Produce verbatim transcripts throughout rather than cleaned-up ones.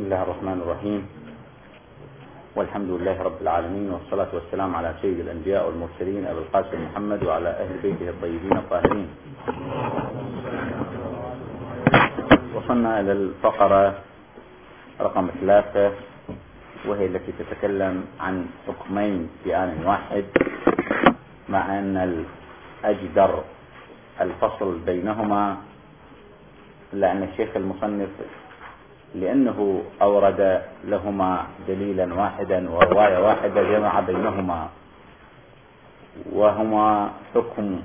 الله الرحمن الرحيم، والحمد لله رب العالمين، والصلاة والسلام على سيد الأنبياء والمرسلين أبي القاسم محمد وعلى أهل بيته الطيبين الطاهرين. وصلنا إلى الفقرة رقم ثلاثة، وهي التي تتكلم عن حكمين في آن واحد، مع أن الأجدر الفصل بينهما، إلا أن الشيخ المصنف لأنه أورد لهما دليلا واحدا ورواية واحدة جمع بينهما، وهما حكم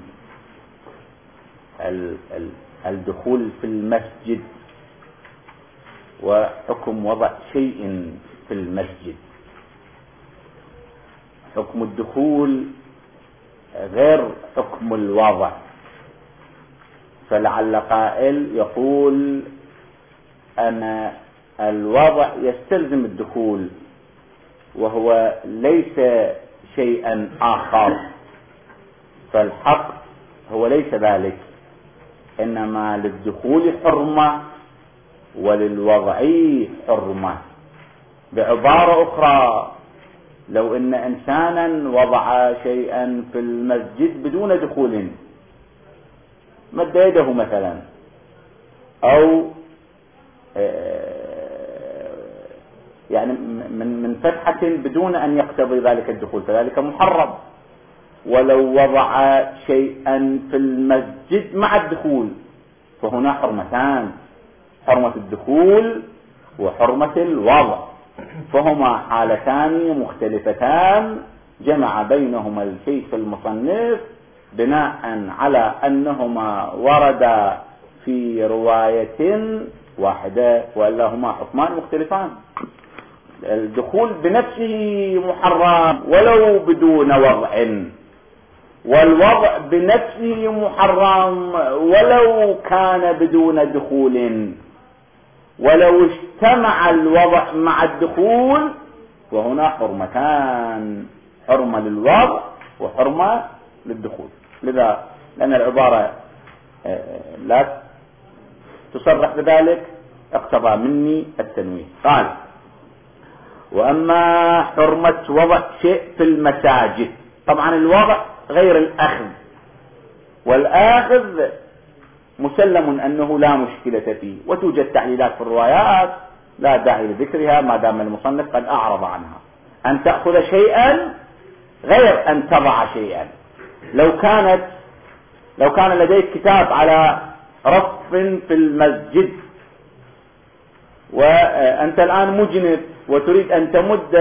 الدخول في المسجد وحكم وضع شيء في المسجد. حكم الدخول غير حكم الوضع، فلعل قائل يقول أن الوضع يستلزم الدخول وهو ليس شيئا آخر، فالحق هو ليس ذلك، إنما للدخول حرمة وللوضع حرمة. بعبارة أخرى، لو إن إنسانا وضع شيئا في المسجد بدون دخول، مد يده مثلا، أو يعني من من فتحة بدون أن يقتضي ذلك الدخول، فذلك محرم. ولو وضع شيئا في المسجد مع الدخول فهنا حرمتان، حرمة الدخول وحرمة الوضع، فهما حالتان مختلفتان جمع بينهما الشيخ المصنف بناء على أنهما وردا في رواية واحدة، وإلا هما حكمان مختلفان. الدخول بنفسه محرم ولو بدون وضع، والوضع بنفسه محرم ولو كان بدون دخول. ولو اجتمع الوضع مع الدخول وهنا حرمتان، حرمة للوضع وحرمة للدخول. لذا لأن العبارة لا تصرح بذلك اقتضى مني التنويه. قال: وأما حرمة وضع شيء في المساجد، طبعا الوضع غير الأخذ، والآخذ مسلم أنه لا مشكلة فيه، وتوجد تعليلات في الروايات لا داعي لذكرها ما دام المصنف قد أعرض عنها. أن تأخذ شيئا غير أن تضع شيئا. لو كانت لو كان لديك كتاب على رف في المسجد، وأنت الآن مجنب وتريد أن تمد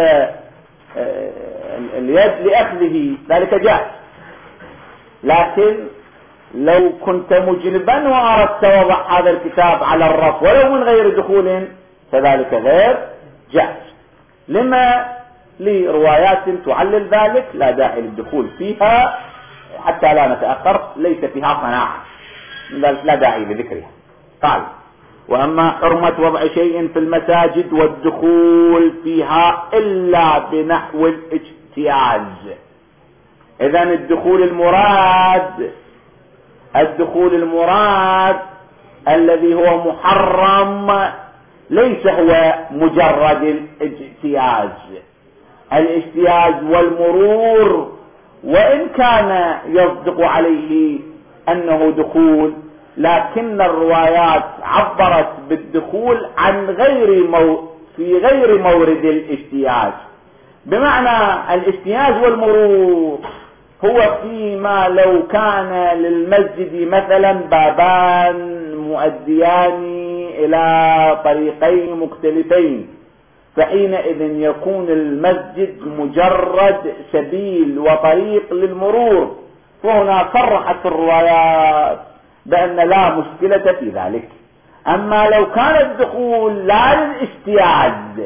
اليد لأخذه، ذلك جائز. لكن لو كنت مجنبا وأردت وضع هذا الكتاب على الرف ولو من غير دخول فذلك غير جائز. لما؟ لروايات تعلل ذلك، لا داعي للدخول فيها حتى لا نتأخر، ليس فيها صناعة، لا داعي لذكرها. قال: وأما حرمة وضع شيء في المساجد والدخول فيها إلا بنحو الاجتياز. إذن الدخول المراد الدخول المراد الذي هو محرم ليس هو مجرد الاجتياز. الاجتياز والمرور وإن كان يصدق عليه أنه دخول، لكن الروايات عبرت بالدخول عن غير مو في غير مورد الاجتياز. بمعنى الاجتياز والمرور هو فيما لو كان للمسجد مثلا بابان مؤديان إلى طريقين مختلفين، فحينئذ يكون المسجد مجرد سبيل وطريق للمرور، وهنا صرحت الروايات بأن لا مشكلة في ذلك. أما لو كان الدخول لا للاجتياز،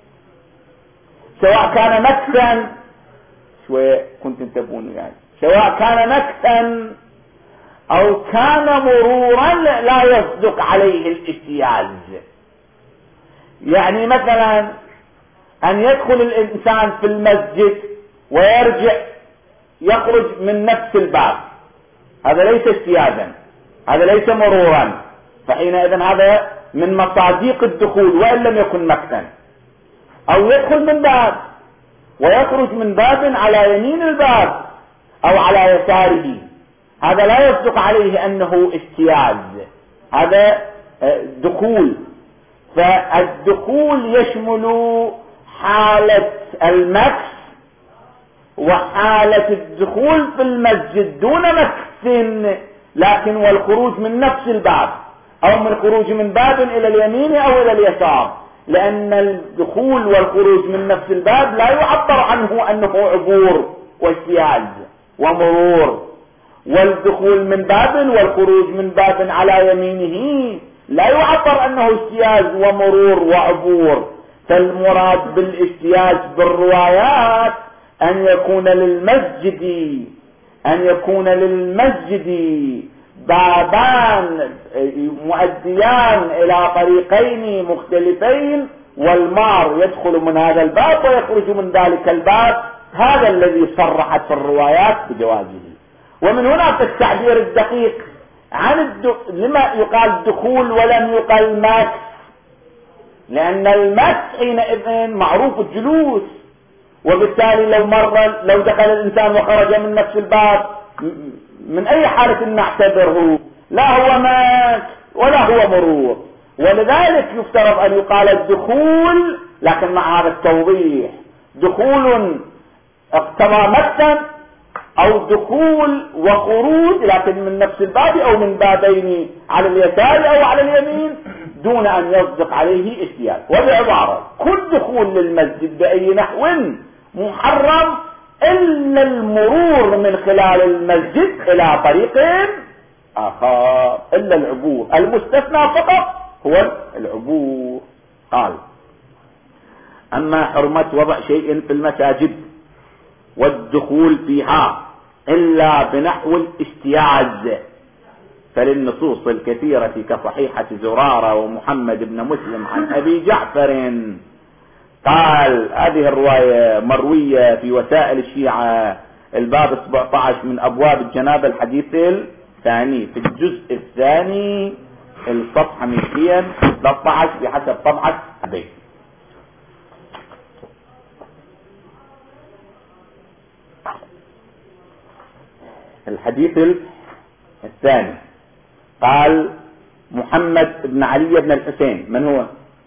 سواء كان مكثا، شوية كنت انتبهون يعني، سواء كان مكثا أو كان مرورا لا يصدق عليه الاجتياز. يعني مثلا أن يدخل الإنسان في المسجد ويرجع يخرج من نفس الباب، هذا ليس اجتيازا، هذا ليس مرورا، فحينئذ هذا من مصاديق الدخول وإن لم يكن مكنا، أو يدخل من باب ويخرج من باب على يمين الباب أو على يساره، هذا لا يصدق عليه أنه اجتياز، هذا دخول. فالدخول يشمل حالة المكس وحالة الدخول في المسجد دون مكس، لكن والخروج من نفس الباب أو من خروج من باب إلى اليمين أو إلى اليسار، لأن الدخول والخروج من نفس الباب لا يعبر عنه أنه عبور واجتياز ومرور، والدخول من باب والخروج من باب على يمينه لا يعبر أنه اجتياز ومرور وعبور. فالمراد بالاجتياز بالروايات أن يكون للمسجد أن يكون للمسجد بابان مؤديان إلى طريقين مختلفين، والمار يدخل من هذا الباب ويخرج من ذلك الباب، هذا الذي صرحت في الروايات بجوازه. ومن هنا في التعبير الدقيق عن الد... لما يقال دخول ولم يقال مكس، لأن المكس حينئذ معروف الجلوس، وبالتالي لو مر لو دخل الإنسان وخرج من نفس الباب من أي حالة نعتبره لا هو مكس ولا هو مرور، ولذلك يفترض أن يقال الدخول لكن مع هذا التوضيح، دخول اقتضى مكسا أو دخول وخروج لكن من نفس الباب أو من بابين على اليسار أو على اليمين دون أن يصدق عليه اجتياز. وبعبارة كل دخول للمسجد بأي نحو محرم إلا المرور من خلال المسجد إلى طريق آخر، إلا العبور، المستثنى فقط هو العبور. قال: أما حرمة وضع شيء في المساجد والدخول فيها إلا بنحو الاجتياز فللنصوص الكثيرة كصحيحة زرارة ومحمد بن مسلم عن أبي جعفر. قال هذه الرواية مروية في وسائل الشيعة، الباب سبعة عشر من أبواب الجنابة، الحديث الثاني في الجزء الثاني الصفحة مئتين وثلاثة عشر بحسب طبعة أبي. الحديث الثاني قال: محمد بن علي بن الحسين. من هو؟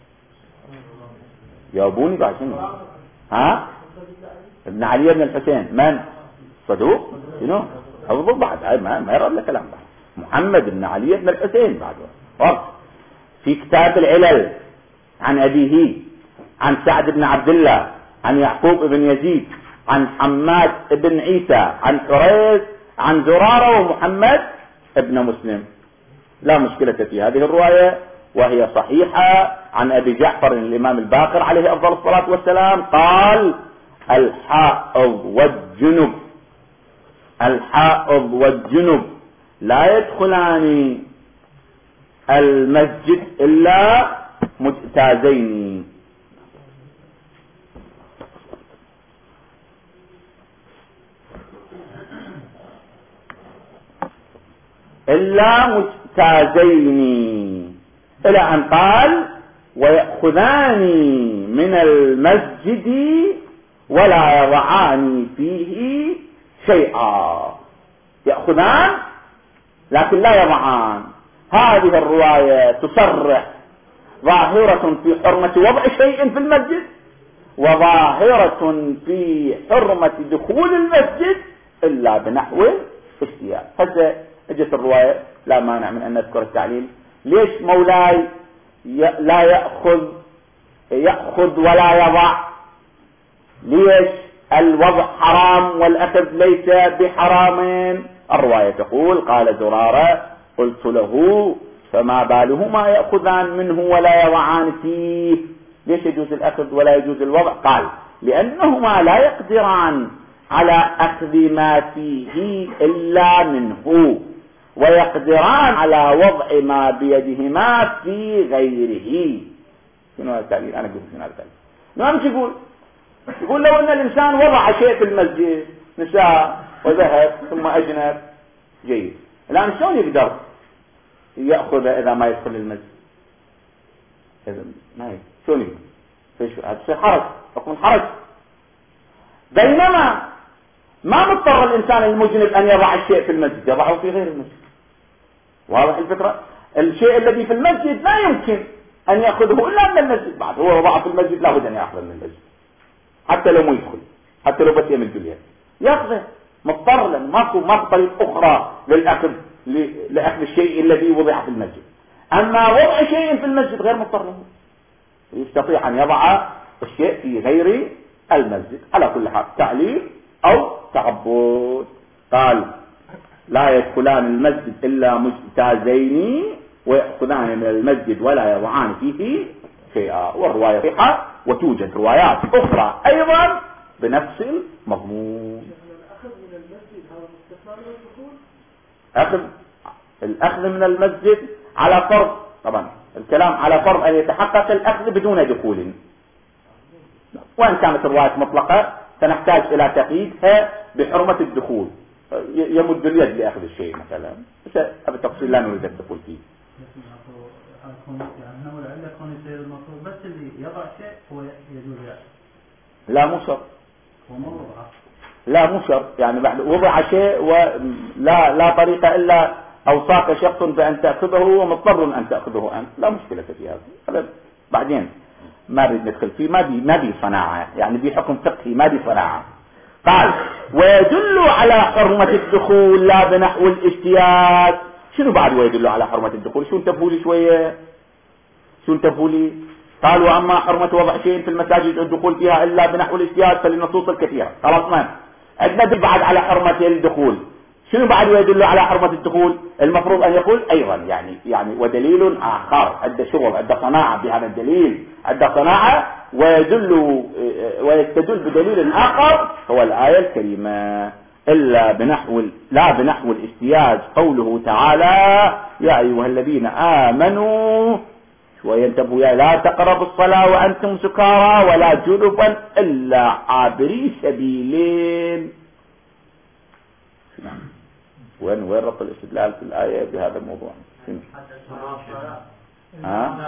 جاوبوني بعد شنو؟ ها؟ ابن علي بن الحسين من؟ صدوق؟ شنو؟ حفظوا بعد، هاي ما ما يرد لك كلام بعد. محمد بن علي بن الحسين بعد وقت في كتاب العلل عن أبيه عن سعد بن عبد الله عن يعقوب بن يزيد عن حماد بن عيسى عن حريث عن زرارة ومحمد ابن مسلم. لا مشكلة في هذه الرواية وهي صحيحة عن أبي جعفر الإمام الباقر عليه أفضل الصلاة والسلام قال: الحائض والجنب الحائض والجنب لا يدخلان المسجد إلا مجتازين. إلا مجتازين إلى أن قال: ويأخذان من المسجد ولا يضعان فيه شيئا. يأخذان لكن لا يضعان. هذه الرواية تصرح ظاهرة في حرمة وضع شيء في المسجد وظاهرة في حرمة دخول المسجد إلا بنحو اجتياز. هذا اجت الرواية لا مانع من ان نذكر التعليل. ليش مولاي لا يأخذ يأخذ ولا يضع؟ ليش الوضع حرام والأخذ ليس بحرام؟ الرواية تقول: قال زرارة: قلت له فما بالهما يأخذان منه ولا يضعان فيه؟ ليش يجوز الأخذ ولا يجوز الوضع؟ قال: لأنهما لا يقدران على أخذ ما فيه إلا منه، ويقدران على وضع ما بيدهما في غيره. شنو هذا التعليل؟ أنا قلت شنو هذا التعليل؟ نعم. شو يقول؟ يقول لو أن الإنسان وضع شيء في المسجد، نساء وذهب ثم أجنب، جيد، الآن شلون يقدر يأخذ إذا ما يدخل المسجد؟ ما شلون يكون؟ هذا شيء حرج، حكم حرج. بينما ما مضطر الإنسان المجنب أن يضع الشيء في المسجد، يضعه في غير المسجد. واضح الفكرة؟ الشيء الذي في المسجد لا يمكن أن يأخذه إلا من المسجد، بعد هو وضعه في المسجد لا بد أن يأخذه من المسجد حتى لو ما يدخل، حتى لو بس يمد اليد يأخذه مضطر، لأن ماكو ماكو طريق أخرى للأخذ لأخذ الشيء الذي وضع في المسجد. أما وضع شيء في المسجد غير مضطر له، يستطيع أن يضع الشيء في غير المسجد. على كل حال تعليل أو تعبد. قال لا يدخلان المسجد إلا مجتازين ويأخذان من المسجد ولا يضعان فيه شيئا. والرواية صحيحة، وتوجد روايات أخرى أيضا بنفس المضمون. الأخذ من المسجد هذا مستثنى من الدخول؟ أخذ الأخذ من المسجد على فرض، طبعا الكلام على فرض أن يتحقق الأخذ بدون دخول، وإن كانت الرواية مطلقة فنحتاج إلى تقييدها بحرمة الدخول، يمد اليد لأخذ الشيء مثلا، بس هذا التفصيل لا نريد الدخول فيه. بس اللي يضع شيء هو يجوز يعني. لا مو شرط، لا مو شرط، يعني بعد وضع شيء ولا لا طريقة إلا أوصاك شخص بأن تأخذه ومضطر أن تأخذه أنت، لا مشكلة في هذا. هذا بعدين ما نريد ندخل فيه، ما بي ما بي صناعة، يعني بي حكم فقهي ما بي صناعة. قال ويدل على حرمة الدخول لا بنحو الاجتياز. شنو بعد ويدل على حرمة الدخول؟ شو انتبهوا لي شوية، شو انتبهوا لي؟ قالوا أما حرمة وضع شيء في المساجد الدخول فيها إلا بنحو الاجتياز فللنصوص الكثيرة. خلاص ما أدل بعد على حرمة الدخول. شنو بعد ويدل على حرمة الدخول؟ المفروض أن يقول أيضا يعني يعني ودليل آخر، عند شغل عند صناعة بهذا الدليل، عند صناعة ويدل ويستدل بدليل آخر هو الآية الكريمة إلا بنحو لا بنحو الاجتياز، قوله تعالى يا أيها الذين آمنوا وينتبهوا يا لا تقربوا الصلاة وأنتم سكارى ولا جنبا إلا عابري سبيلين. وين وين ربط الاستدلال في الآية بهذا الموضوع؟ ها؟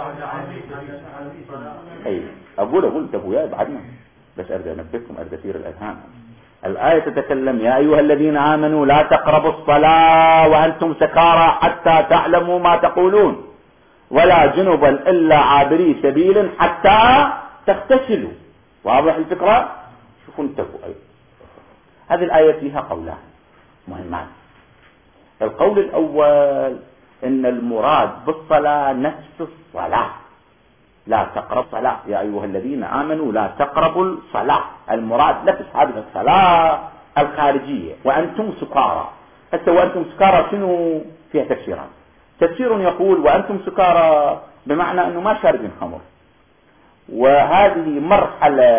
أي أقول أقول انتبهوا يا بعدنا، بس أرجع أنبهكم أرجع أثير الأذهان. الآية تتكلم يا أيها الذين آمنوا لا تقربوا الصلاة وأنتم سكارى حتى تعلموا ما تقولون ولا جنبا إلا عابري سبيل حتى تغتسلوا. واضح الفكرة؟ شوفوا انتبهوا. أيضا هذه الآية فيها قولان مهمان. القول الأول إن المراد بالصلاة نفس الصلاة، لا تقرب الصلاة يا أيها الذين آمنوا لا تقربوا الصلاة، المراد نفس هذه الصلاة الخارجية وأنتم سكارى. حتى وأنتم سكارى شنو فيها تفسيرات. تفسير يقول وأنتم سكارى بمعنى أنه ما شاربين خمر، وهذه مرحلة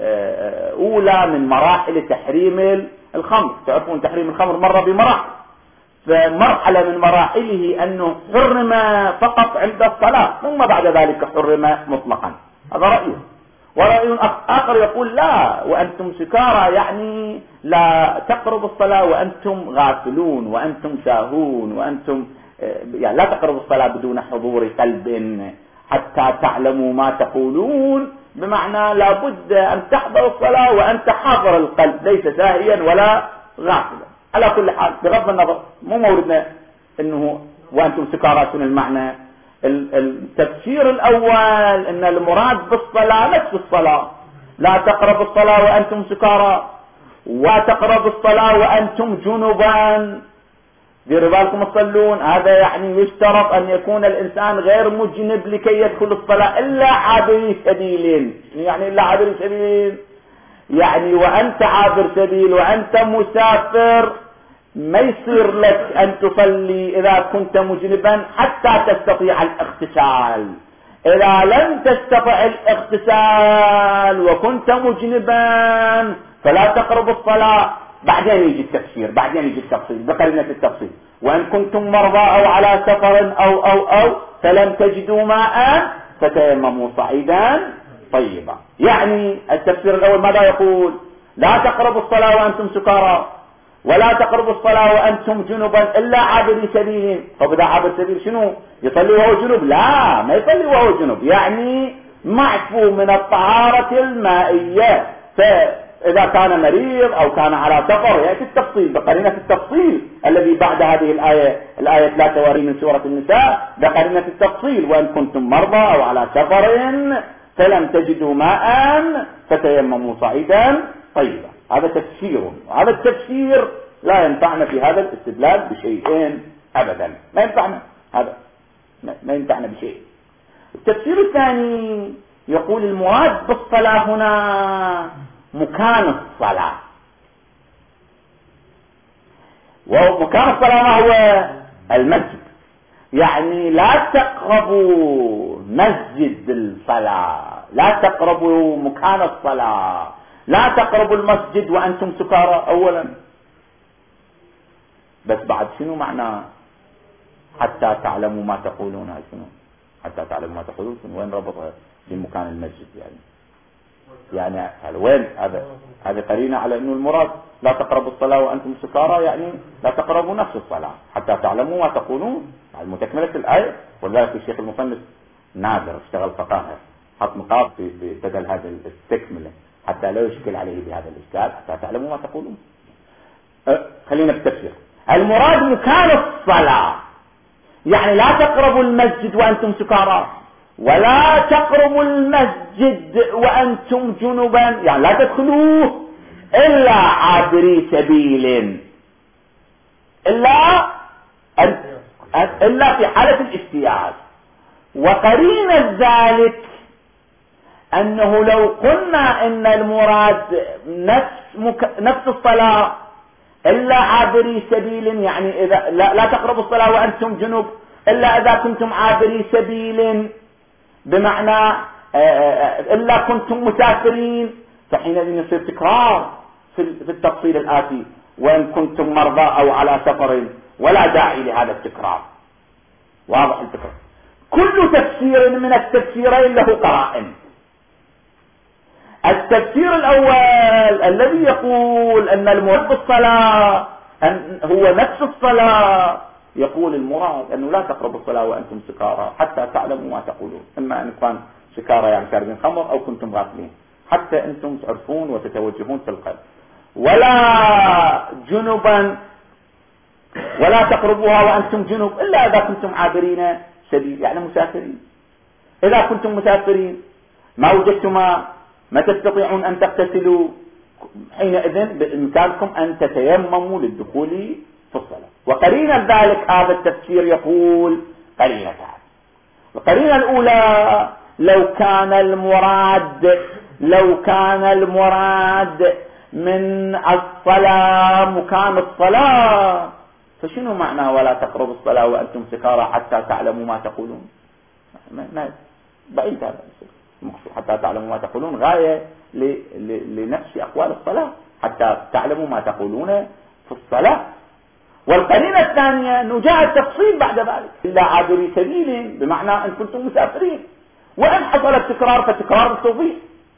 أولى من مراحل تحريم الخمر. تعرفون تحريم الخمر مر بمراحل، فمرحلة من مراحله أنه حرم فقط عند الصلاة ثم بعد ذلك حرم مطلقا. هذا رأيه. ورأي آخر يقول لا وأنتم سكارى يعني لا تقربوا الصلاة وأنتم غافلون وأنتم ساهون وأنتم يعني لا تقربوا الصلاة بدون حضور قلب حتى تعلموا ما تقولون، بمعنى لا بد أن تحضر الصلاة وأنت حاضر القلب ليس ساهيا ولا غافلا. على كل حال بغض النظر مو موردنا انه وانتم سكارى شنو المعنى. التفسير الاول ان المراد بالصلاة نفس الصلاة، لا تقربوا الصلاة وانتم سكارى ولا تقربوا الصلاة وانتم جنبا. ديروا بالكم تصلون، هذا يعني يشترط ان يكون الانسان غير مجنب لكي يدخل الصلاة الا عابري سبيل. يعني الا عابري سبيل يعني وأنت عابر سبيل وأنت مسافر ما يصير لك أن تصلي إذا كنت مجنبا حتى تستطيع الاغتسال. إذا لم تستطع الاغتسال وكنت مجنبا فلا تقرب الصلاة. بعدين يجي التفسير، بعدين يجي التفصيل بقرينة التفصيل وإن كنتم مرضى أو على سفر أو أو أو فلم تجدوا ماء فتيمموا صعيدا طيبا. يعني التفسير الأول ماذا يقول؟ لا تقربوا الصلاة وأنتم سكارى، ولا تقربوا الصلاة وأنتم جنبا إلا عابري سبيل. طب إذا عابر سبيل شنو يصلي وهو جنب؟ لا، ما يصلي وهو جنب، يعني معفو من الطهارة المائية. فإذا كان مريض أو كان على سفر يأتي التفصيل بقرينة التفصيل الذي بعد هذه الآية، الآية ثلاثة وعشرين من سورة النساء، بقرينة التفصيل: وإن كنتم مرضى أو على سفر فلم تجدوا ماء فتيمموا صعيدا طيبا. هذا تفسير، وهذا التفسير لا ينفعنا في هذا الاستدلال بشيئين أبدا، ما ينفعنا هذا، ما ينفعنا بشيء. التفسير الثاني يقول المراد بالصلاة هنا مكان الصلاة، ومكان الصلاة ما هو؟ المسجد. يعني لا تقربوا مسجد الصلاة، لا تقربوا مكان الصلاة، لا تقربوا المسجد وأنتم سكارى أولا. بس بعد شنو معنى حتى تعلموا ما تقولون؟ شنو حتى تعلموا ما تقولون؟ وين ربطها بمكان المسجد؟ يعني يعني هذا وين؟ هذا هذا قرينة على انه المراد لا تقربوا الصلاة وانتم سكارى، يعني لا تقربوا نفس الصلاة حتى تعلموا ما تقولون، يعني متكملة الآية. ولذلك الشيخ المصنف نادر اشتغل فقاهة، حط نقاط بدل هذا التكملة حتى لا يشكل عليه بهذا الإشكال، حتى تعلموا ما تقولون. أه خلينا بالتفسير. المراد مكان الصلاة، يعني لا تقربوا المسجد وأنتم سكارى، ولا تقربوا المسجد وأنتم جنبا، يعني لا تدخلوه إلا عابري سبيل، إلا إلا في حالة الاجتياز. وقرين ذلك أنه لو قلنا إن المراد نفس مك... نفس الصلاة إلا عابري سبيل، يعني إذا لا, لا تقربوا الصلاة وأنتم جنب إلا إذا كنتم عابري سبيل، بمعنى إلا كنتم مسافرين، فحينئذ يصير تكرار في التفصيل الآتي: وإن كنتم مرضى أو على سفر، ولا داعي لهذا التكرار. واضح الفكرة؟ كل تفسير من التفسيرين له قرائن. التفسير الأول الذي يقول أن المراد بالصلاة أن هو نفس الصلاة، يقول المراد أنه لا تقربوا الصلاة وأنتم سكارى حتى تعلموا ما تقولون، إما أن كان سكارى يعني شاربين خمر أو كنتم غافلين، حتى أنتم تعرفون وتتوجهون في القلب. ولا جنبا، ولا تقربوها وأنتم جنب إلا إذا كنتم عابرين سبيل، يعني مسافرين. إذا كنتم مسافرين ما وجدتم ما تستطيعون أن تغتسلوا، حينئذ بإمكانكم أن تتيمموا للدخول في الصلاة. وقرينة ذلك هذا التفسير يقول قرينتان. القرينة الأولى: لو كان المراد لو كان المراد من الصلاة مكان الصلاة، فشنو معنى ولا تقربوا الصلاة وأنتم سكارى حتى تعلموا ما تقولون؟ ما بعيد هذا المقصود. حتى تعلموا ما تقولون غاية لنفس أقوال الصلاة، حتى تعلموا ما تقولون في الصلاة. والقرينة الثانية أنه جاء التفصيل بعد ذلك: إلا عابري سبيل، بمعنى أن كنتم مسافرين، وإن حصل التكرار فتكرار التوضيح.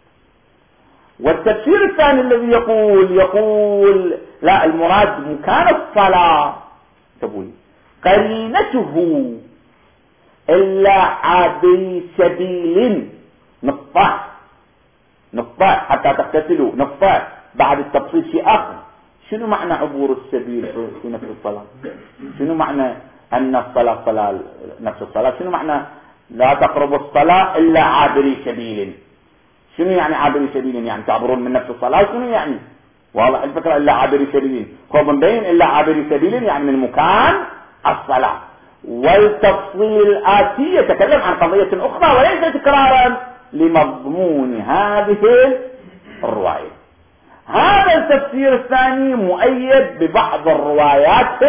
والتفسير الثاني الذي يقول يقول لا، المراد مكان الصلاة، تقول قرينته إلا عابري سبيل، نقطة نقطة حتى تغتسلوا، نقطة بعد التفصيل شيء آخر. شنو معنى عبور السبيل في نفس الصلاة؟ شنو معنى أن الصلاة صلاة نفس الصلاة؟ شنو معنى لا تقربوا الصلاة إلا عابري سبيل؟ شنو يعني عابري سبيل؟ يعني تعبرون من نفس الصلاة؟ شنو يعني؟ واضح الفكرة؟ إلا عابري سبيل خب مبين، إلا عابري سبيل يعني من مكان الصلاة. والتفصيل الآتي يتكلم عن قضية أخرى وليس تكرارا لمضمون هذه الرواية. هذا التفسير الثاني مؤيد ببعض الروايات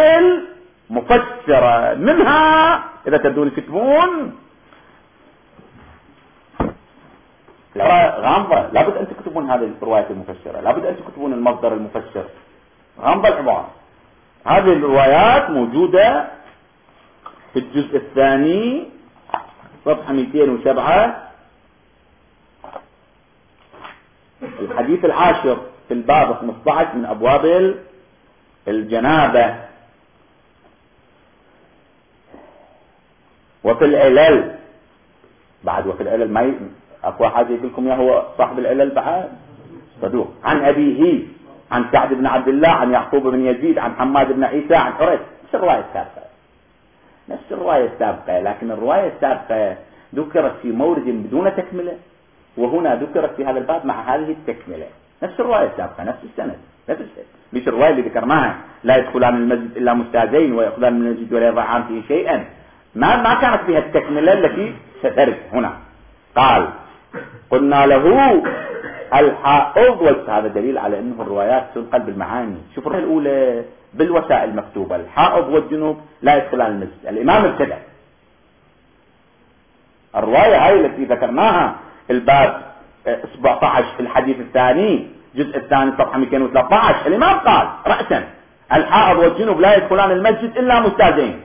المفسرة، منها إذا تدون تكتبون غامضة، لابد أن تكتبون هذه الروايات المفسرة، لابد أن تكتبون المصدر المفسر، غامضة العبارة. هذه الروايات موجودة في الجزء الثاني صفحة مئتين وسبعة، الحديث العاشر في الباب خمسة عشر من أبواب الجنابة وفي العلل بعد، وفي العلل ما ي... اكو واحد يقول لكم يا هو صاحب العلل بعد صدوق. عن ابيه عن سعد بن عبد الله عن يعقوب بن يزيد عن حماد بن عيسى عن حريث، نفس الرواية السابقة نفس الرواية السابقة، لكن الرواية السابقة ذكرت في مورد بدون تكملة، وهنا ذكرت في هذا الباب مع هذه التكملة. نفس الرواية السابقة نفس السند نفس السند، مش الرواية اللي ذكرناها لا يدخلان المسجد الا مستاذين ويأخذان من المسجد ولا يضعان فيه شيئا، ما ما كانت فيها التكملة التي سترد هنا. قال قلنا له الحائض، هذا دليل على انه الروايات تنقل بالمعاني. شوف الرواية الاولى بالوسائل المكتوبة الحائض والجنوب لا يدخلان المسجد، الامام ابتدأ. الرواية هاي التي ذكرناها الباب سبعة عشر في الحديث الثاني جزء الثاني صفحة مئتين وثلاثة عشر، الامام قال رأسا الحائض والجنوب لا يدخلان المسجد الا مستاذين.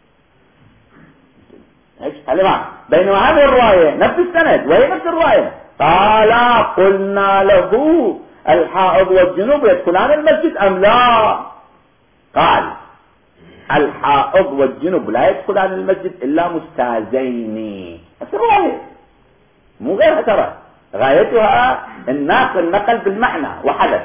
الامام بينما هذه الرواية نفس السند وهي نفس الرواية قال قلنا له الحائض والجنوب يدخلان المسجد ام لا؟ قال الحائض والجنوب لا يدخلان المسجد الا مستاذين. نفس الرواية مو غيرها، ترى غايتها الناقل نقل بالمعنى وحدث.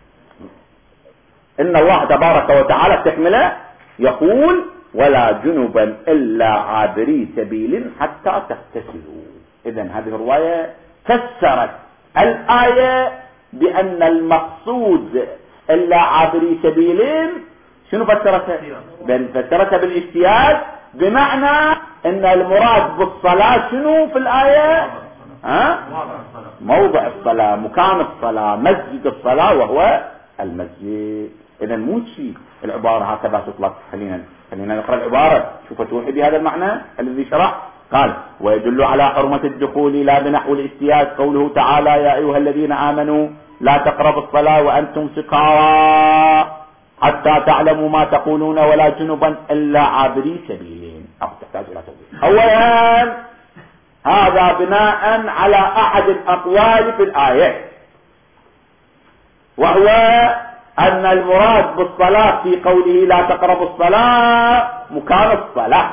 ان الله تبارك وتعالى تكمله يقول ولا جنبا الا عابري سبيل حتى تغتسلوا. اذا هذه الرواية فسرت الآية بأن المقصود الا عابري سبيل. شنو فسرتها؟ فسرتها بالاجتهاد، بمعنى ان المراد بالصلاة شنو في الآية؟ ها؟ موضع الصلاة، مكان الصلاة، مسجد الصلاة وهو المسجد. اذا مو شيء العبارة هكذا تطلق. خلينا خلينا نقرأ العبارة شوف توحي بهذا المعنى الذي شرح. قال ويدل على حرمة الدخول لا بنحو الاجتياز قوله تعالى يا ايها الذين امنوا لا تقربوا الصلاة وانتم سكارى حتى تعلموا ما تقولون ولا جنبا الا عابري سبيل. او تحتاج الى توضيح. اولا هذا بناء على احد الاقوال في الآية، وهو ان المراد بالصلاة في قوله لا تقربوا الصلاة مكان الصلاة.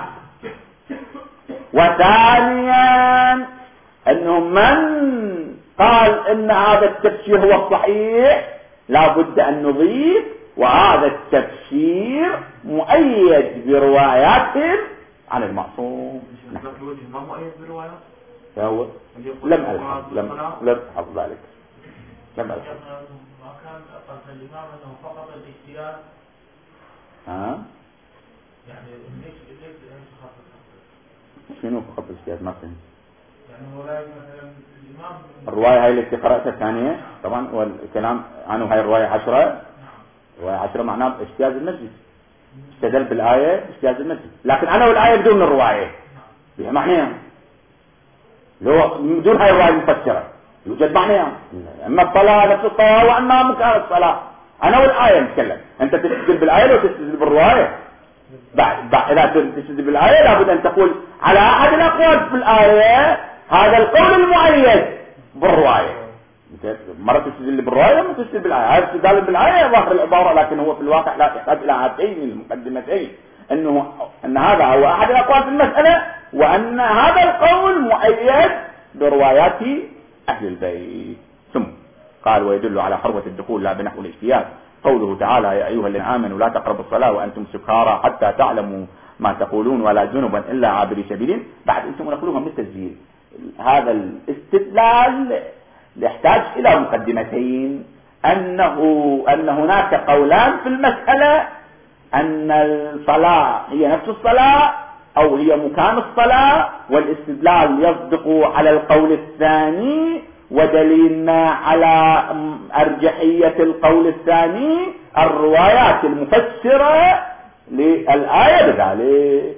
وثانيا انه من قال ان هذا التفسير هو الصحيح لا بد ان نضيف وهذا التفسير مؤيد بروايات عن المعصوم. ما مؤيد بروايات؟ هو لم ألحظ لم لم ألحظ ذلك لم ألحظ. ما كان قصد الإمام أنه فقط الاجتهاد. ها؟ يعني ليش ليش ليش خاطر؟ شنو فقط الاجتهاد؟ ما فهمت. يعني هو مثلا الإمام الرواية هاي التي قرأتها الثانية طبعا والكلام عنه هاي الرواية عشرة. رواية عشرة معناه اجتهاد المسجد، استدل بالآية اجتهاد المسجد، لكن أنا والآية بدون الرواية بها معناها لو بدون هاي الرواية المفسرة يوجد معناها اما الصلاة نفس الصلاة واما مكان الصلاة. انا والآية نتكلم، انت تستدل بالآية لو تستدل بالرواية. بعد اذا تستدل بالآية لابد ان تقول على احد الاقوال في الآية هذا القول المؤيد بالرواية. مرة تستدل بالرواية ومرة تستدل بالآية. هذا استدلال بالآية ظاهر العبارة، لكن هو في الواقع لا يحتاج الى هاتين المقدمتين، انه ان هذا هو احد الاقوال في المسألة وان هذا القول مؤيد بروايات اهل البيت. ثم قال ويدل على حرمة الدخول لا بنحو الاجتياز قوله تعالى يا ايها الذين امنوا لا تقربوا الصلاة وانتم سكارى حتى تعلموا ما تقولون ولا جنبا الا عابري سبيل. بعد انتم نقولوها من التسجيل. هذا الاستدلال يحتاج الى مقدمتين، انه ان هناك قولان في المسألة، ان الصلاة هي نفس الصلاة او هي مكان الصلاة، والاستدلال يصدق على القول الثاني، ودليلنا على ارجحية القول الثاني الروايات المفسرة للآية بذلك.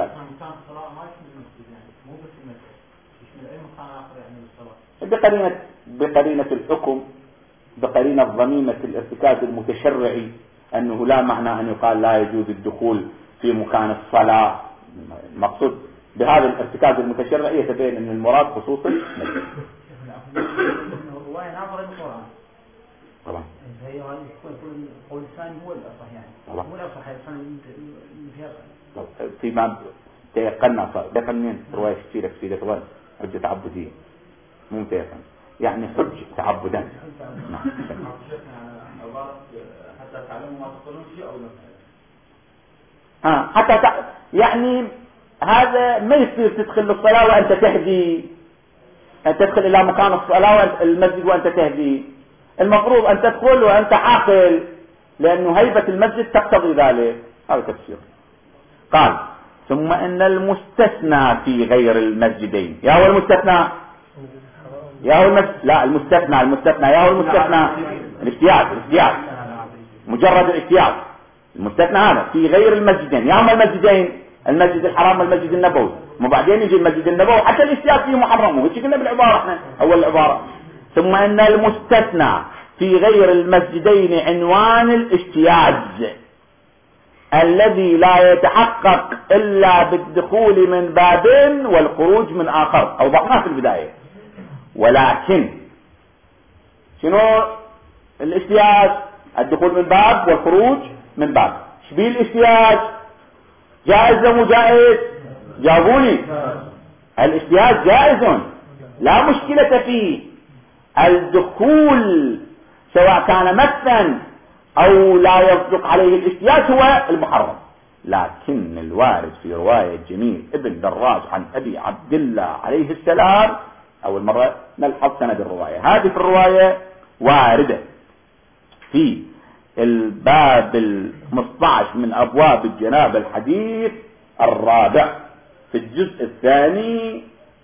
بقرينة بقرينة الحكم، بقرينة ضميمة الارتكاز المتشرعي، انه لا معنى ان يقال لا يجوز الدخول في مكان الصلاة. المقصود بهذا الارتكاز المتشرعي يتبين ان المراد خصوص المسجد. الرواية ناظرة بالقرآن. طبعا. هي القول الثاني هو الأصح يعني هو الأصح الثاني فيما تيقنا تيقن من رواية كثيرة كثيرة ثوان حجة تعبدية مو تيقن يعني حج تعبدا نعم حتى تعلموا ما تقولون شيء أو لا ها حتى تع... يعني هذا ما يصير تدخل للصلاة وأنت تهدي أن تدخل إلى مكان الصلاة وأنت المسجد وأنت تهدي المفروض أن تدخل وأنت عاقل لأنه هيبة المسجد تقتضي ذلك هذا تفسير. قال ثم إن المستثنى في غير المسجدين يا هو المستثنى يا هو المس... لا المستثنى المستثنى يا هو المستثنى الاحتياط الاحتياط مجرد الاحتياط المستثنى هذا في غير المسجدين يا هما المسجدين المسجد الحرام والمسجد النبوي وبعدين يجي المسجد النبوي حتى الاحتياط فيه محرم وش قلنا بالعبارة احنا اول العبارة ثم ان المستثنى في غير المسجدين عنوان الاجتياز الذي لا يتحقق الا بالدخول من باب والخروج من اخر اوضحناه في البداية ولكن شنو الاجتياز الدخول من باب والخروج من باب شبيه الاجتياز جائز ولا مو جائز جاوبوني الاجتياز جائز لا مشكلة فيه الدخول سواء كان مثلا او لا يصدق عليه الاجتياز هو المحرم لكن الوارد في رواية جميل ابن دراج عن ابي عبد الله عليه السلام اول مرة نلحظ سند الرواية هذه في الرواية واردة في الباب الخمسة عشر من ابواب الجنابة الحديث الرابع في الجزء الثاني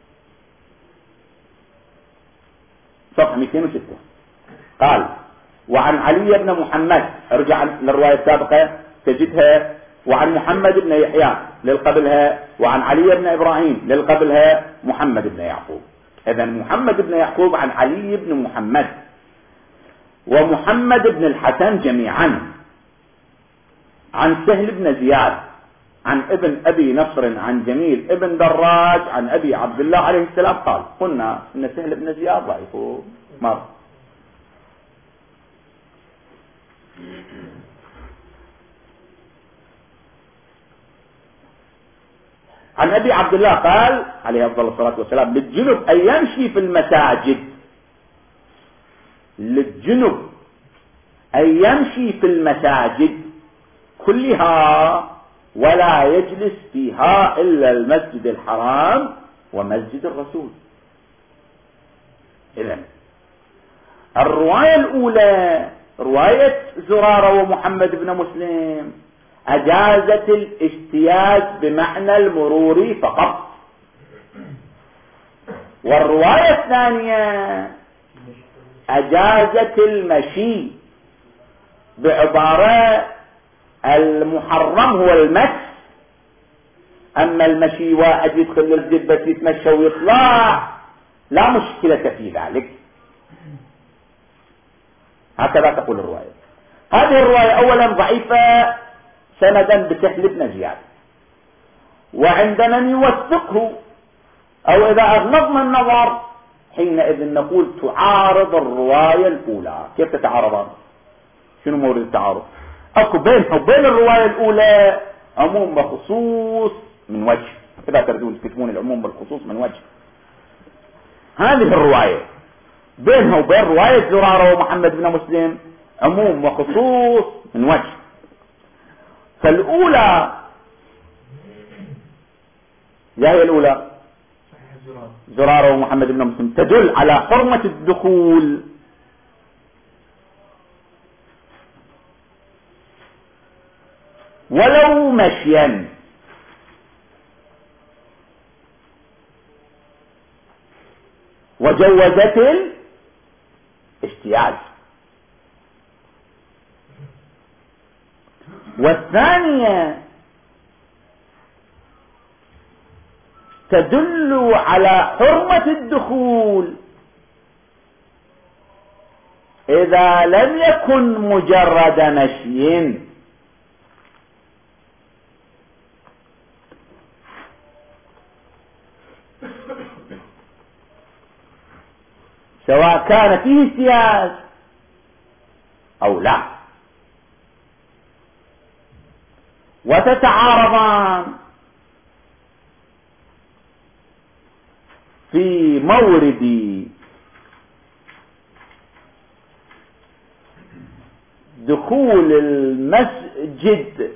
صفحة مئتين وستة قال وعن علي بن محمد ارجع للرواية السابقة تجدها وعن محمد بن يحيى للقبلها وعن علي بن ابراهيم للقبلها محمد بن يعقوب اذا محمد بن يعقوب عن علي بن محمد ومحمد بن الحسن جميعا عن سهل بن زياد عن ابن ابي نصر عن جميل ابن دراج عن ابي عبد الله عليه السلام قال قلنا ان سهل بن زياد ضعيف مر عن ابي عبد الله قال عليه افضل الصلاه والسلام للجنب ان يمشي في المساجد للجنب ان يمشي في المساجد كلها ولا يجلس فيها الا المسجد الحرام ومسجد الرسول. اذن الروايه الاولى روايه زراره ومحمد بن مسلم اجازت الاجتياز بمعنى المرور فقط والروايه الثانيه اجازت المشي بعبارة المحرم هو المس اما المشي واحد يدخل المسجد بس يتمشى ويطلع لا مشكلة في ذلك هكذا تقول الرواية. هذه الرواية اولا ضعيفة سندا بسهل بن زياد وعند من يوثقه او اذا اغمضنا النظر حينئذ نقول تعارض الرواية الاولى. كيف تتعارض؟ شنو مورد التعارض؟ اكو بينها وبين الرواية الاولى عموم وخصوص من وجه اذا تردون تكتمون العموم والخصوص من وجه. هذه الرواية بينها وبين رواية زرارة ومحمد بن مسلم عموم وخصوص من وجه. فالاولى يا هي الاولى زرارة ومحمد بن مسلم تدل على حرمة الدخول ولو مشيا وجوزت الاجتياز. والثانية تدل على حرمة الدخول إذا لم يكن مجرد مشي سواء كان فيه اجتياز أو لا. وتتعارضان في مورد دخول المسجد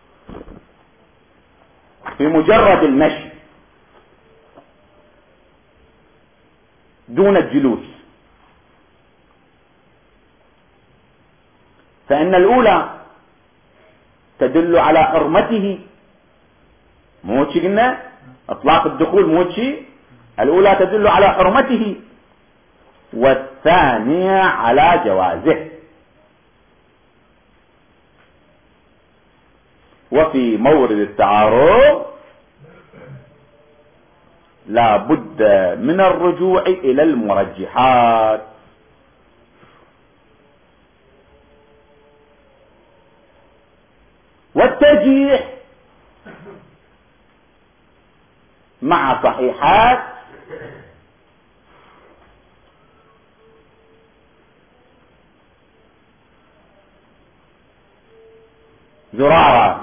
في مجرد المشي دون الجلوس، فإن الأولى تدل على حرمته، موتشي قلنا اطلاق الدخول موتشي، الأولى تدل على حرمته والثانية على جوازه. وفي مورد التعارض لا بد من الرجوع إلى المرجحات. والترجيح مع صحيحات زرارة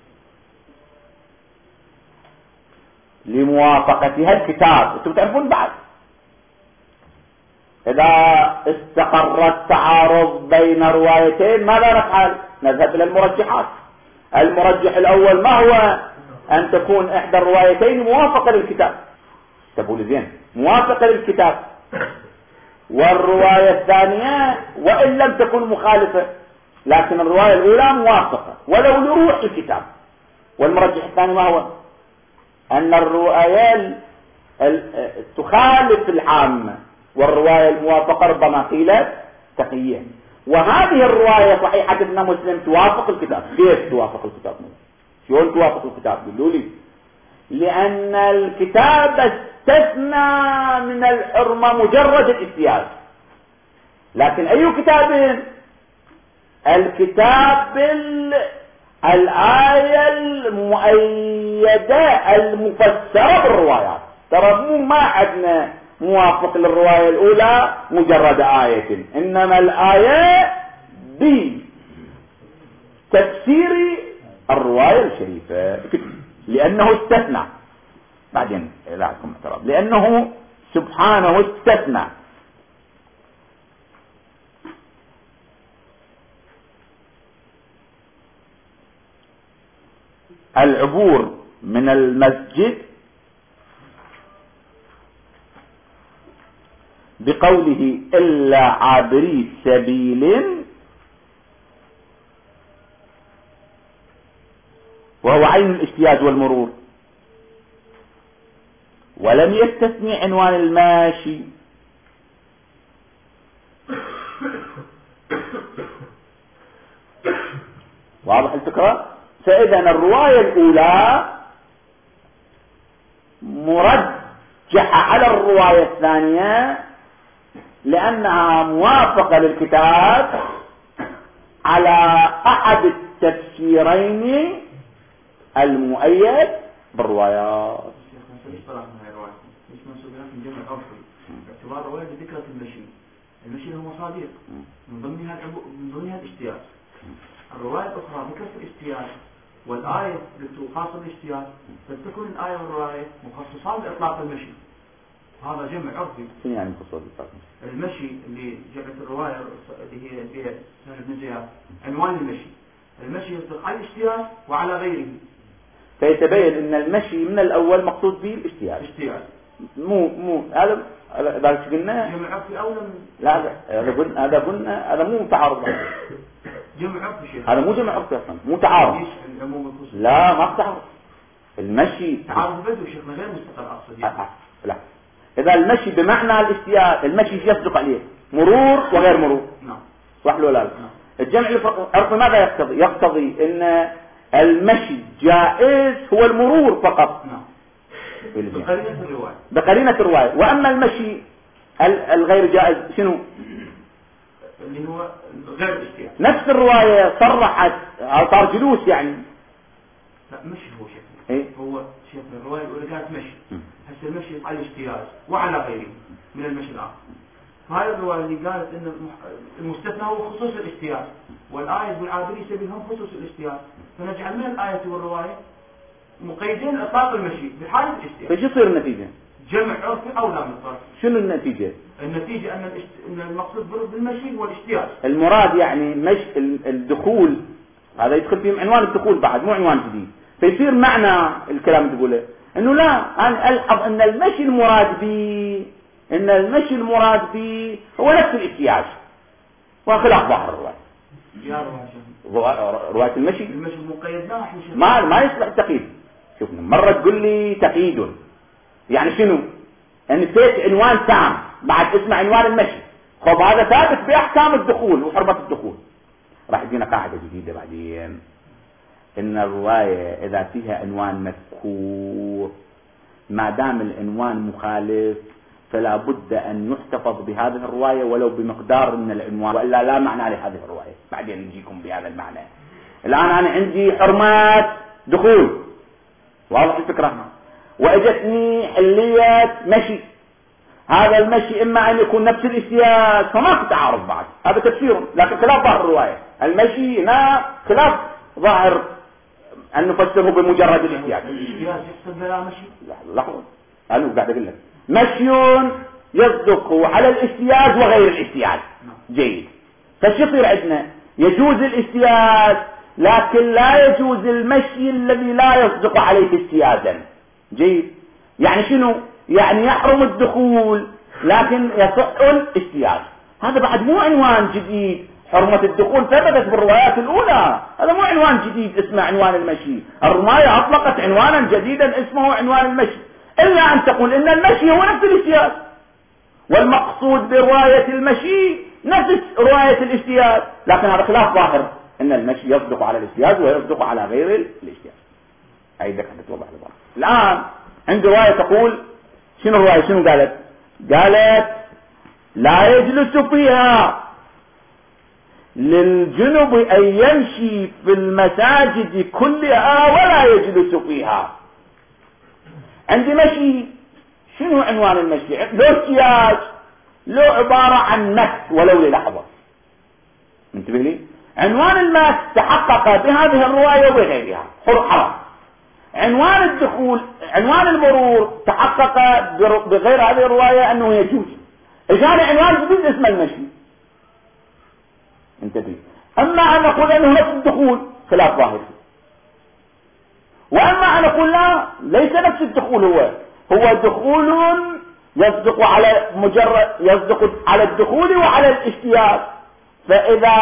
لموافقتها الكتاب. انتم تعرفون بعد اذا استقر التعارض بين روايتين ماذا نفعل؟ نذهب الى المرجحات. المرجح الاول ما هو؟ ان تكون احدى الروايتين موافقة للكتاب، تقول زين موافقة للكتاب، والرواية الثانية وان لم تكن مخالفة لكن الرواية الاولى موافقة ولو لروح الكتاب. والمرجح الثاني ما هو؟ ان الرواية تخالف العامة والرواية الموافقة ربما قيلت تقية. وهذه الرواية صحيحة ابن مسلم توافق الكتاب. كيف توافق الكتاب؟ شلون توافق الكتاب؟ قولوا لي. لأن الكتاب استثنى من الحرمة مجرد الاجتياز. لكن أي كتاب؟ الكتاب الآية المؤيدة المفسرة بالروايات. ترى مو ما عندنا موافق للرواية الأولى مجرد آية، إنما الآية بتفسير الرواية الشريفة، لأنه استثنى. بعدين لكم اعتراض لأنه سبحانه استثنى. العبور من المسجد بقوله إلا عابري سبيل، وهو عين الاجتياز والمرور، ولم يستثني عنوان الماشي. واضح الفكرة؟ فإذا الرواية الأولى مرجحة على الرواية الثانية لأنها موافقة للكتاب على أحد التفسيرين المؤيد بالروايات. مش منسوبين في الجمع الأفضل باعتبار رواية ذكرة المشي. المشي هو مصادر من ضمنها من ضمنها الاجتياز. الرواية الأخرى ذكرت الاجتياز والآية خاصة بالاجتياز، فتكون الآية والرواية مخصصان لإطلاق المشي. هذا جمع عرفي. شنو يعني مخصص لإطلاق المشي؟ اللي جمعت الرواية اللي هي فيها سنة ابن زياد عنوان المشي. المشي يطلق على الاجتياز وعلى غيره، فيتبين ان المشي من الاول مقصود به الاجتياز. اجتياز مو مو هذا هذا ايش قلنا؟ جمع عرفي اولى من لا هذا قلنا هذا قلنا هذا مو تعارض. جمع عرفي شيخ، هذا مو جمع عرفي اصلا، مو تعارض. لا ما تعارض. المشي تعارض بدو شيخنا غير مستقل اقصد يعني. أه. لا اذا المشي بمعنى الاجتياز، المشي يصدق عليه مرور وغير مرور. نعم صح ولا لا؟ نعم. الجمع العرفي ماذا يقتضي؟ يقتضي ان المشي جائز هو المرور فقط. نعم. بقرينة الرواية. بقرينة الرواية. وأما المشي الغير جائز شنو؟ اللي هو غير الاجتياز. نفس الرواية صرحت أو صار جلوس يعني. لا مشي هو شيخ. إيه؟ هو شيخ الرواية الأولى كانت مشي. هسه المشي على الاجتياز وعلى غيره من المشي الآخر. هاي الرواية اللي قالت ان المستثنى هو خصوص الاجتياز، والآية بالعابري سبيلهم خصوص الاجتياز، فنجعل من الآية والرواية مقيدين اطلاق المشي بحالة الاجتياز. فايش يصير النتيجة؟ جمع عرفي أولى من الطرف. شنو النتيجة؟ النتيجة أن, الاشت... أن المقصود بالمشي هو الاجتياز. المراد يعني مش الدخول، هذا يدخل فيه عنوان الدخول بعد، مو عنوان جديد. فيصير معنى الكلام تقوله انه لا، انا الحظ ان المشي المراد به ان المشي المراد به هو نفس الاجتياز، وخلاف ظاهر الرواية. يا رواية رواية المشي المشي مقيدناه ما ما يصلح تقييد. شوفنا مرة تقول لي تقييد، يعني شنو؟ ان نسيت عنوان تام بعد اسم عنوان المشي. خب هذا ثابت باحكام الدخول وحرمة الدخول. راح يجينا قاعدة جديدة بعدين، ان الرواية اذا فيها عنوان مذكور ما دام العنوان مخالف فلا بد ان يحتفظ بهذه الرواية ولو بمقدار من العنوان، والا لا معنى لهذه الرواية. بعدين نجيكم بهذا المعنى. الان انا عندي حرمات دخول، واضح الفكرة، واجتني حلية مشي. هذا المشي اما ان يكون نفس الاجتياز، فما في تعارض بعد، هذا تفسير، لكن خلاف ظاهر الرواية. المشي هنا خلاف ظاهر ان نفسره بمجرد الاجتياز. الاجتياز يحصل بلا مشي؟ لا لحظة، انا قاعد اقول لك مشي يصدق على الاجتياز وغير الاجتياز. جيد. فايش يصير عندنا؟ يجوز الاجتياز لكن لا يجوز المشي الذي لا يصدق عليه اجتيازا. جيد. يعني شنو؟ يعني يحرم الدخول لكن يصح الاجتياز. هذا بعد مو عنوان جديد. حرمة الدخول ثبتت بالروايات الأولى، هذا مو عنوان جديد اسمه عنوان المشي. الرواية أطلقت عنوانا جديدا اسمه عنوان المشي، إلا أن تقول إن المشي هو نفس الاجتياز، والمقصود برواية المشي نفس رواية الاجتياز، لكن هذا خلاف ظاهر إن المشي يصدق على الاجتياز ويصدق على غير الاجتياز. أيدك حتى توضح لك. الآن عند رواية تقول شنو الرواية؟ شنو قالت؟ قالت لا يجلس فيها للجنب أن يمشي في المساجد كلها ولا يجلس فيها. عندي مشي، شنو عنوان المشي؟ لو اجتياز، لو عبارة عن مس ولو للحظة. انتبه لي، عنوان المس تحقق بهذه الرواية وغيرها حر حرام. عنوان الدخول، عنوان المرور تحقق بغير هذه الرواية أنه يجوز. إجاني عنوان جديد اسمه المشي. انتبه. أما أن نقول أنه نفس الدخول خلاف ظاهر، وأما أن نقول لا ليس نفس الدخول، هو هو دخول يصدق على مجرد يصدق على الدخول وعلى الاجتياز. فإذا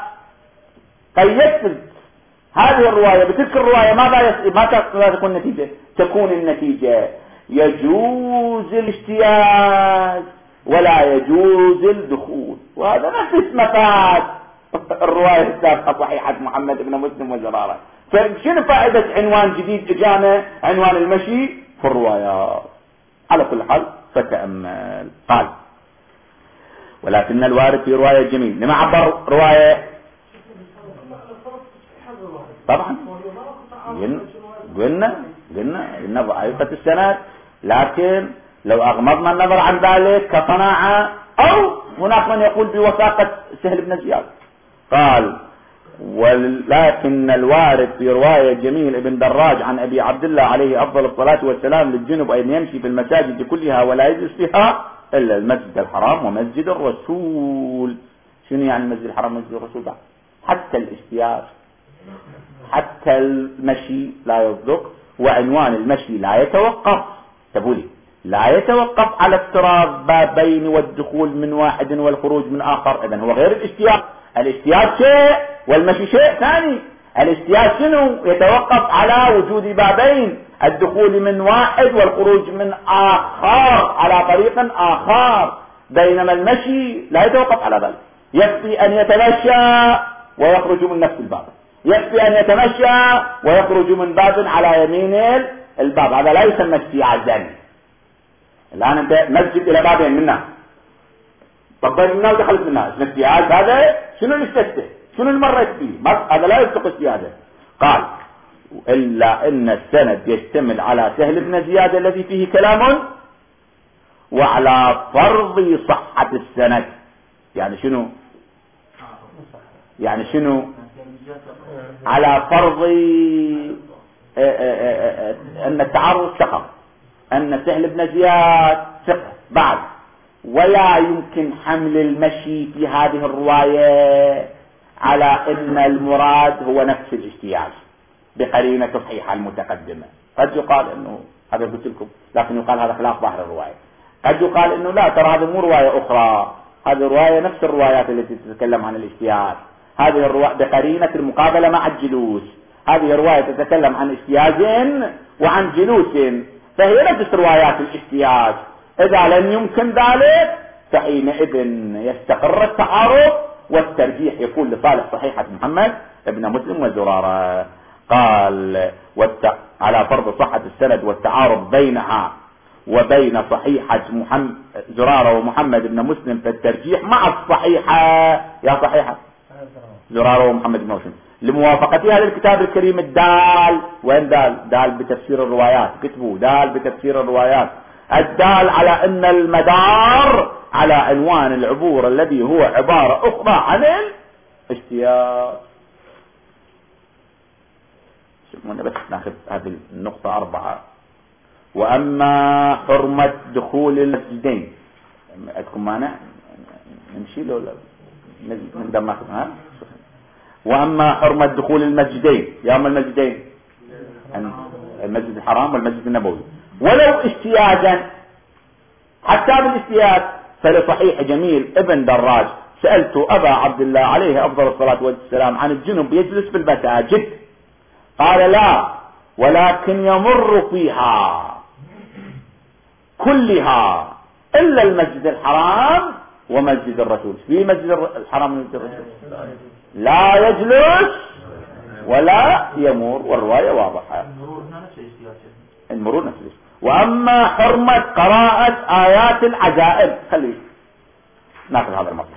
قيدت هذه الرواية بتلك الرواية ماذا ما تكون النتيجة؟ تكون النتيجة يجوز الاجتياز ولا يجوز الدخول، وهذا نفس مفاد الرواية السابقة صحيحة محمد بن مسلم وزرارة. فشنو فائدة عنوان جديد اجانا عنوان المشي في الروايات؟ على كل حال فتأمل. قال ولكن الوارد في رواية جميل لما عبر رواية طبعا قلنا قلنا قلنا ضعيفة السند، لكن لو أغمضنا النظر عن ذلك كصناعة، أو هناك من يقول بوثاقة سهل بن زياد. قال ولكن الوارد في رواية جميل ابن دراج عن أبي عبد الله عليه أفضل الصلاة والسلام للجنب أن يمشي في المساجد كلها ولا يجلس فيها إلا المسجد الحرام ومسجد الرسول. شنو يعني المسجد الحرام ومسجد الرسول؟ بعد حتى الاجتياز، حتى المشي لا يصدق، وعنوان المشي لا يتوقف تقولي لا يتوقف على افتراض بابين والدخول من واحد والخروج من آخر. إذن هو غير الاجتياز. الاجتياز شيء والمشي شيء ثاني. الاجتياز شنو؟ يتوقف على وجود بابين، الدخول من واحد والخروج من آخر على طريق آخر، بينما المشي لا يتوقف على ذلك. يكفي أن يتمشى ويخرج من نفس الباب، يكفي أن يتمشى ويخرج من باب على يمين الباب، هذا لا يسمى اجتيازا. الآن أنت مسجد إلى بابين منها، طبين منها ودخلت منها، اسمه اجتياز. هذا شنو اللي استفته؟ شنو اللي مريت فيه؟ هذا لا يصدق اجتيازا. قال إلا أن السند يشتمل على سهل بن زياد الذي فيه كلام، وعلى فرض صحة السند. يعني شنو يعني شنو على فرض ان التعارض ثقة، ان سهل بن زياد ثقة بعد، ولا يمكن حمل المشي في هذه الرواية على ان المراد هو نفس الاجتياز بقرينة تصحيح المتقدمة. قد يقال انه هذا قلت لكم، لكن يقال هذا خلاف ظاهر الرواية. قد يقال انه لا، ترى هذه مو رواية اخرى، هذه رواية نفس الروايات التي تتكلم عن الاجتياز. هذه الرواية بقرينة المقابلة مع الجلوس، هذه رواية تتكلم عن اجتياز وعن جلوس، فهي نفس روايات الاجتياز. إذا لم يمكن ذلك فحينئذ يستقر التعارض والترجيح يكون لصالح صحيحة محمد ابن مسلم وزرارة. قال والت... على فرض صحة السند والتعارض بينها وبين صحيحة محمد زرارة ومحمد ابن مسلم، فالترجيح مع الصحيحة يا صحيحة زرارة ومحمد ابن مسلم لموافقتها للكتاب الكريم الدال. وين دال؟ دال بتفسير الروايات، كتبوا دال بتفسير الروايات، الدال على ان المدار على عنوان العبور الذي هو عبارة اخرى عن الاجتياز. شوفونا بس ناخذ هذه النقطة أربعة. وأما حرمة دخول المسجدين، عندكم مانع نمشي له ولا من دم ها؟ وأما حرمة دخول المسجدين، يوم المسجدين المسجد الحرام والمسجد النبوي ولو اجتيازا، حتى بالاجتياز فلصحيح جميل ابن دراج سألت أبا عبد الله عليه أفضل الصلاة والسلام عن الجنب يجلس في المساجد، قال لا، ولكن يمر فيها كلها إلا المسجد الحرام ومسجد الرسول. في مسجد الحرام ومسجد الرسول لا يجلس ولا يمر، والرواية واضحة. المرور نفس الشيء. وأما حرمة قراءة آيات العجائب، خلي ناخذ هذا المطلب.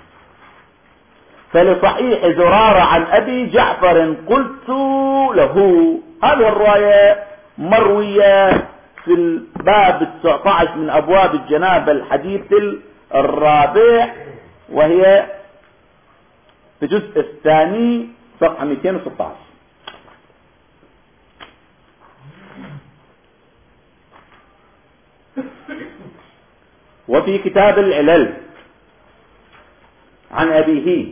فلصحيح زرارة عن أبي جعفر قلت له، هذه الرواية مروية في الباب التاسع عشر من أبواب الجنابة الحديث الرابع، وهي في الجزء الثاني صفحة مئتين وستة عشر. وفي كتاب العلل عن أبيه،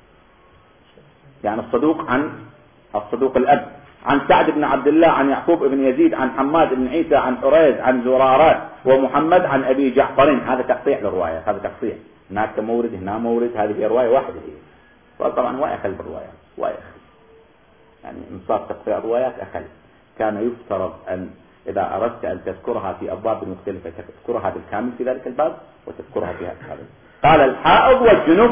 يعني الصدوق عن الصدوق الأب، عن سعد بن عبد الله عن يعقوب بن يزيد عن حماد بن عيسى عن حريز عن زرارات ومحمد عن أبي جعفر. هذا تقطيع للرواية، هذا تقطيع، هناك مورد هنا مورد، هذه رواية واحدة هي. طبعا هو أخل بالروايات، هو أخل يعني إنصاف تقطيع الروايات أخل. كان يفترض أن إذا أردت أن تذكرها في أبواب مختلفة تذكرها بالكامل في ذلك الباب وتذكرها في هذا. قال الحائض والجنوب،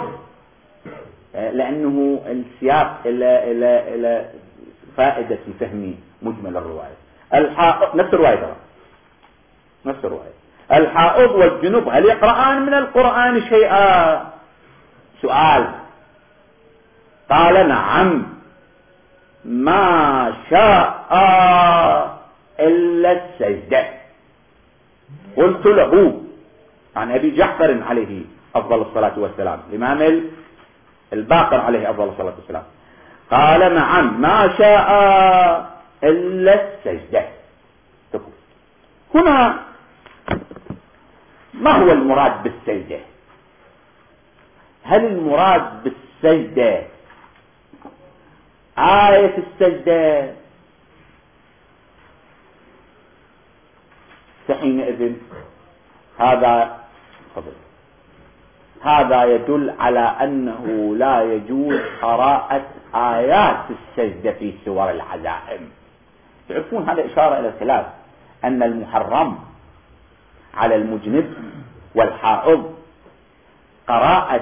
لأنه السياق إلى إلى إلى فائدة فهم مجمل الرواية. الحائض نفس الرواية ترى نفس الرواية. الحائض والجنوب هل يقرآن من القرآن شيئا؟ سؤال. قال نعم، ما شاء إلا السجدة. قلت له عن أبي جعفر عليه أفضل الصلاة والسلام، الإمام الباقر عليه أفضل الصلاة والسلام، قال نعم ما شاء إلا السجدة. هنا ما هو المراد بالسجدة؟ هل المراد بالسجدة آية السجدة؟ فحينئذ هذا فضل. هذا يدل على أنه لا يجوز قراءة آيات السجدة في سور العزائم. تعرفون هذا إشارة إلى الخلاف، أن المحرم على المجنب والحائض قراءة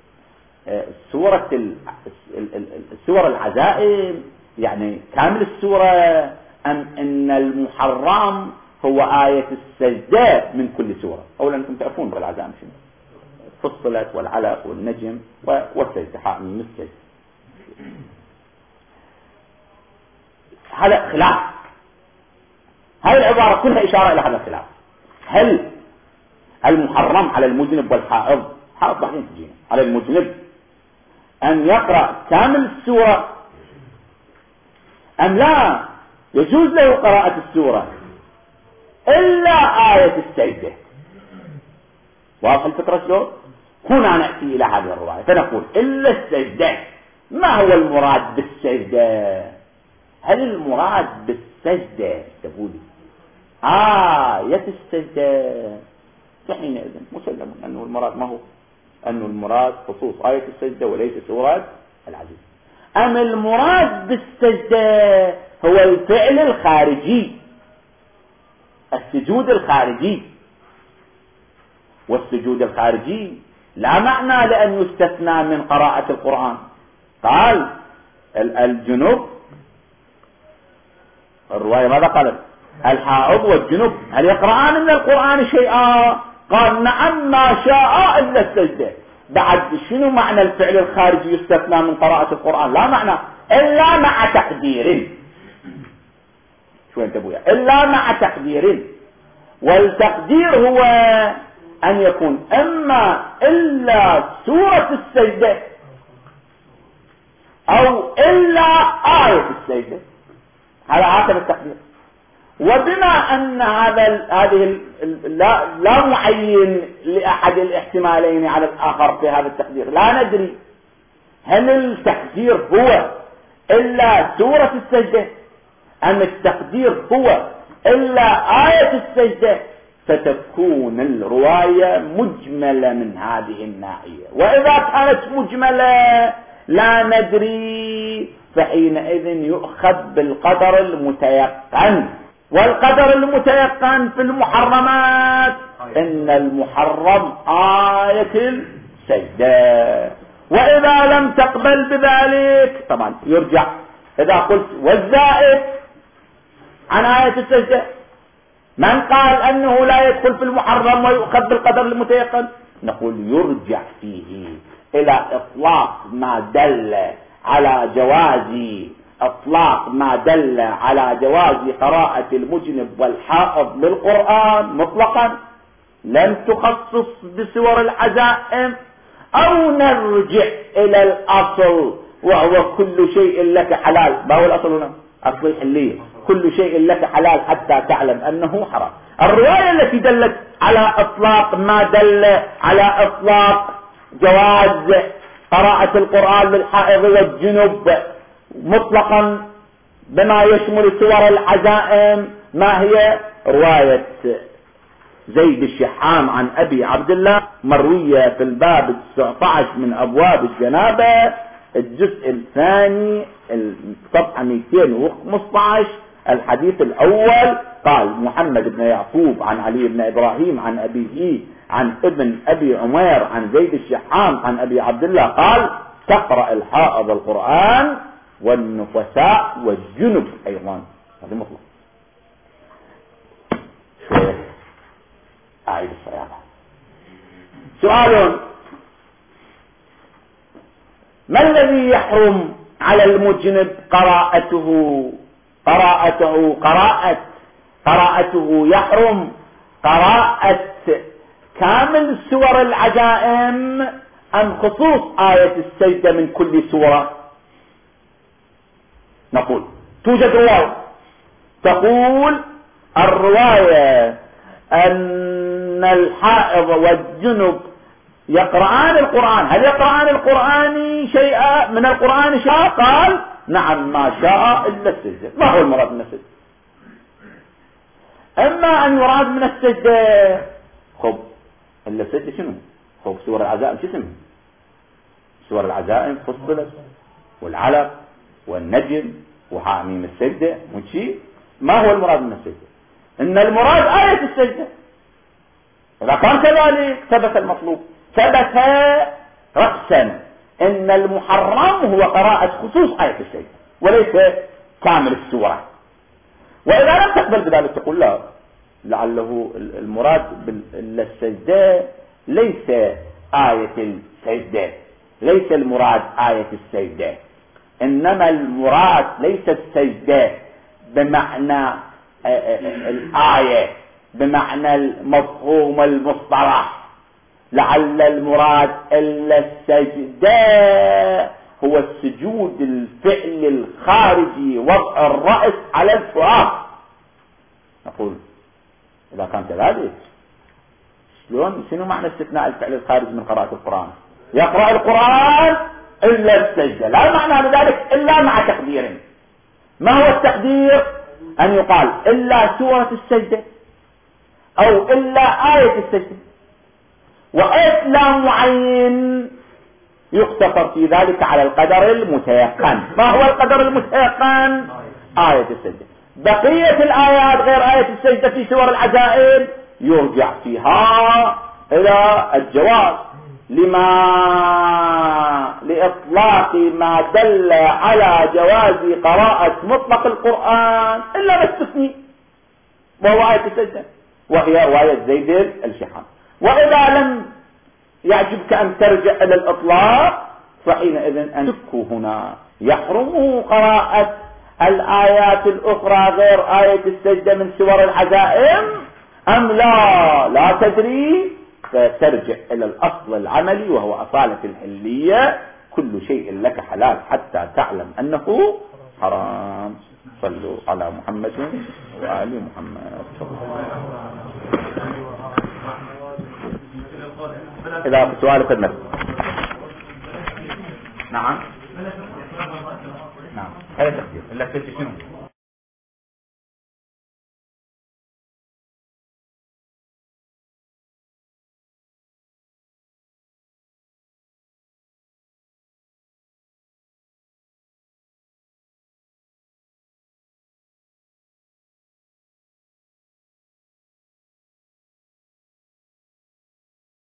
سورة سور العزائم، يعني كامل السورة، أم أن المحرم هو آية السجدة من كل سورة؟ أولا أنتم تعرفون بالعزائم شنو، فصلت والعلق والنجم والسجدة من السجدة. هذا خلاف، هذه العبارة كلها إشارة إلى هذا الخلاف. هل المحرم على المذنب والحائض، حائض بعدين تجينا، على المذنب أن يقرأ كامل السورة أم لا يجوز له قراءة السورة إلا آية السجدة. واضح الفكرة شلون؟ هنا نأتي إلى هذه الرواية فنقول إلا السجدة. ما هو المراد بالسجدة؟ هل المراد بالسجدة تقولي آية السجدة؟ فحينئذ مسلم أنه المراد ما هو أنه المراد خصوص آية السجدة وليس سورة العزيز. أم المراد بالسجدة هو الفعل الخارجي، السجود الخارجي، والسجود الخارجي لا معنى لأن يستثنى من قراءة القرآن. قال الجنوب، الرواية ماذا قالت؟ الحائض والجنوب هل يقرآن من القرآن شيئا؟ قال نعم ما شاء إلا السجدة. بعد شنو معنى الفعل الخارجي يستثنى من قراءة القرآن؟ لا معنى إلا مع تقدير. شو انت ابويا؟ إلا مع تقدير، والتقدير هو أن يكون إما إلا سورة السجدة أو إلا آية السجدة، هذا حسب التقدير. وبما أن هذا هذه لا, لا معين لأحد الاحتمالين على الآخر في هذا التقدير، لا ندري هل التقدير هو إلا سورة السجدة أم التقدير هو إلا آية السجدة، فتكون الرواية مجملة من هذه الناحية. وإذا كانت مجملة لا ندري، فحينئذ يؤخذ بالقدر المتيقن. والقدر المتيقن في المحرمات إن المحرم آية السجدة. وإذا لم تقبل بذلك طبعا يرجع. إذا قلت والزائد عن آية السجدة، من قال أنه لا يدخل في المحرم ويؤخذ بالقدر المتيقن؟ نقول يرجع فيه إلى إطلاق ما دل على جواز اطلاق ما دل على جواز قراءة المجنب والحائض للقرآن مطلقا، لم تخصص بسور العزائم، او نرجع الى الاصل وهو كل شيء لك حلال. ما هو الاصل هنا؟ اصل الحلية، كل شيء لك حلال حتى تعلم انه حرام. الرواية التي دلت على اطلاق ما دل على اطلاق جواز قراءة القرآن للحائض والجنب مطلقا بما يشمل سور العزائم، ما هي؟ رواية زيد الشحام عن أبي عبد الله، مروية في الباب تسعة عشر من أبواب الجنابة، الجزء الثاني الصفحة مئتين وخمسة عشر، الحديث الأول. قال محمد بن يعقوب عن علي بن إبراهيم عن أبيه عن ابن أبي عمير عن زيد الشحام عن أبي عبد الله قال تقرأ الحائض القرآن والنفساء والجنب أيضا. هذا مطلق. شوية أعيد الصياغة. سؤال: ما الذي يحرم على المجنب قراءته قراءته قراءة قراءته يحرم قراءة كامل سور العزائم أم خصوص آية السجدة من كل سورة؟ نقول توجد رواية تقول الرواية أن الحائض والجنب يقرآن القرآن. هل يقرآن القرآن شيئا من القرآن شيئا؟ قال نعم ما شاء إلا السجدة. ما هو المراد من السجدة؟ أما أن يراد من السجدة خب إلا السجدة شنو؟ خب سور العزائم شو اسمه؟ سور العزائم فصلت والعلق والنجم وحاميم السجدة وشي. ما هو المراد من السجدة؟ إن المراد آية السجدة. إذا كان كذلك ثبت المطلوب، ثبت رأسا إن المحرم هو قراءة خصوص آية السجدة وليس كامل السورة. وإذا لم تقبل بذلك تقول لا، لعله المراد بالسجدة ليس آية السجدة، ليس المراد آية السجدة، إنما المراد ليس السجدة بمعنى الآية، بمعنى المفهوم المصطلح، لعل المراد إلا السجدة هو السجود الفعل الخارجي، وضع الرأس على الفراش. نقول إذا كان كذلك شلون شنو معنى استثناء الفعل الخارجي من قراءة القرآن؟ يقرأ القرآن إلا السجدة، لا معنى ذلك إلا مع تقدير. ما هو التقدير؟ أن يقال إلا سورة السجدة أو إلا آية السجدة، وآية لا معين يقتصر في ذلك على القدر المتيقن. ما هو القدر المتيقن؟ آية السجدة. بقية الآيات غير آية السجدة في سور العزائم يرجع فيها إلى الجواز، لما لإطلاق ما دل على جواز قراءة مطلق القرآن إلا ما استثني، وهو آية السجدة وهي آية زيد الشحام. وإذا لم يعجبك أن ترجع إلى الإطلاق فحينئذ أن تكو هنا يحرمه قراءة الآيات الأخرى غير آية السجدة من سور العزائم أم لا؟ لا تدري، فترجع إلى الأصل العملي وهو أصالة الحلية. كل شيء لك حلال حتى تعلم أنه حرام. صلوا على محمد وآل محمد. إذا سؤالك النفس. نعم نعم هذا تقدير إلا كنت شنو